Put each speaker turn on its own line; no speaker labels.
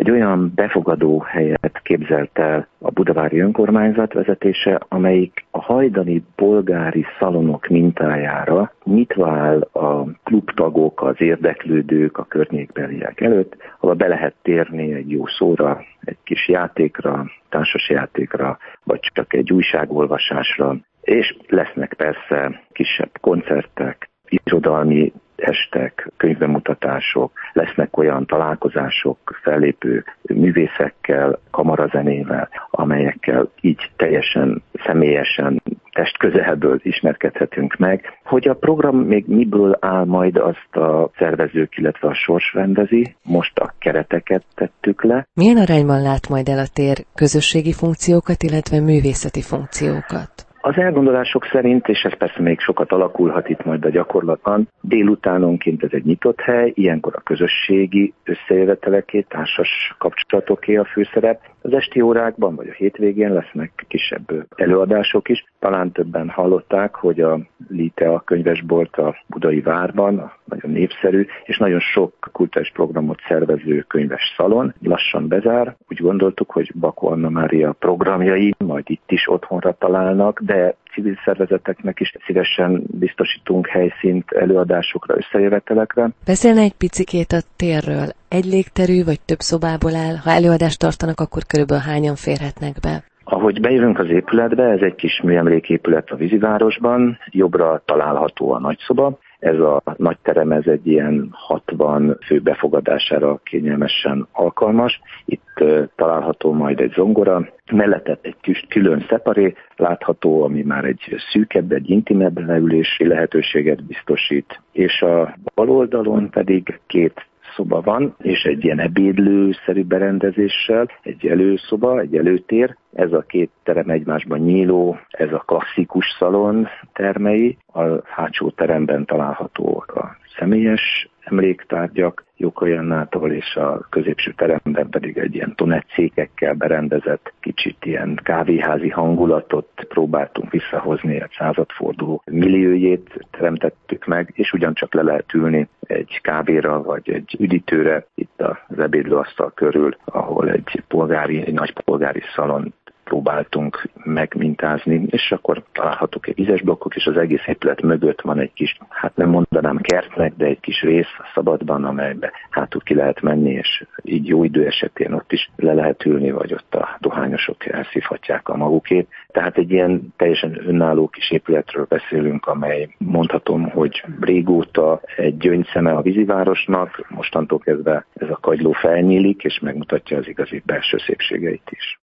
egy olyan befogadó helyet képzelt el a budavári önkormányzat vezetése, amelyik a hajdani polgári szalonok mintájára nyitva áll a klubtagok, az érdeklődők, a környékbeliek előtt, ahol be lehet térni egy jó szóra, egy kis játékra, társasjátékra, vagy csak egy újságolvasásra, és lesznek persze kisebb koncertek, irodalmi estek, könyvbemutatások, lesznek olyan találkozások, fellépő művészekkel, kamarazenével, amelyekkel így teljesen személyesen, testközelből ismerkedhetünk meg. Hogy a program még miből áll majd, azt a szervezők, illetve a sors rendezi. Most a kereteket tettük le.
Milyen arányban lát majd el a tér közösségi funkciókat, illetve művészeti funkciókat?
Az elgondolások szerint, és ez persze még sokat alakulhat itt majd a gyakorlatban, délutánonként ez egy nyitott hely, ilyenkor a közösségi összejöveteleké, társas kapcsolatoké a főszerep. Az esti órákban vagy a hétvégén lesznek kisebb előadások is. Talán többen hallották, hogy a Litea könyvesbolt a Budai Várban, nagyon népszerű, és nagyon sok kulturális programot szervező könyves szalon lassan bezár. Úgy gondoltuk, hogy Bakó Anna Mária programjai majd itt is otthonra találnak, de civil szervezeteknek is szívesen biztosítunk helyszínt előadásokra, összejövetelekre.
Beszélne egy picikét a térről. Egy légterű vagy több szobából áll? Ha előadást tartanak, akkor körülbelül hányan férhetnek be?
Ahogy bejövünk az épületbe, ez egy kis műemléképület a Vízivárosban, jobbra található a nagyszoba. Ez a nagy terem, ez egy ilyen 60 fő befogadására kényelmesen alkalmas. Itt található majd egy zongora, mellette egy kis külön szeparé látható, ami már egy szűkebb, egy intimebb leülési lehetőséget biztosít, és a bal oldalon pedig két szoba van, és egy ilyen ebédlőszerű berendezéssel, egy előszoba, egy előtér. Ez a két terem egymásban nyíló, ez a klasszikus szalon termei. A hátsó teremben találhatóak a személyes emléktárgyak Jókai Annától, és a középső teremben pedig egy ilyen tonetszékekkel berendezett, kicsit ilyen kávéházi hangulatot próbáltunk visszahozni, egy századforduló milliójét teremtettük meg, és ugyancsak le lehet ülni egy kávéra vagy egy üdítőre itt az ebédlőasztal körül, ahol egy nagy polgári szalon próbáltunk megmintázni, és akkor találhatók egy vizes blokkok, és az egész épület mögött van egy kis, hát nem mondanám kertnek, de egy kis rész szabadban, amelybe hátul ki lehet menni, és így jó idő esetén ott is le lehet ülni, vagy ott a dohányosok elszívhatják a magukét. Tehát egy ilyen teljesen önálló kis épületről beszélünk, amely mondhatom, hogy régóta egy gyöngyszeme a Vízivárosnak, mostantól kezdve ez a kagyló felnyílik, és megmutatja az igazi belső szépségeit is.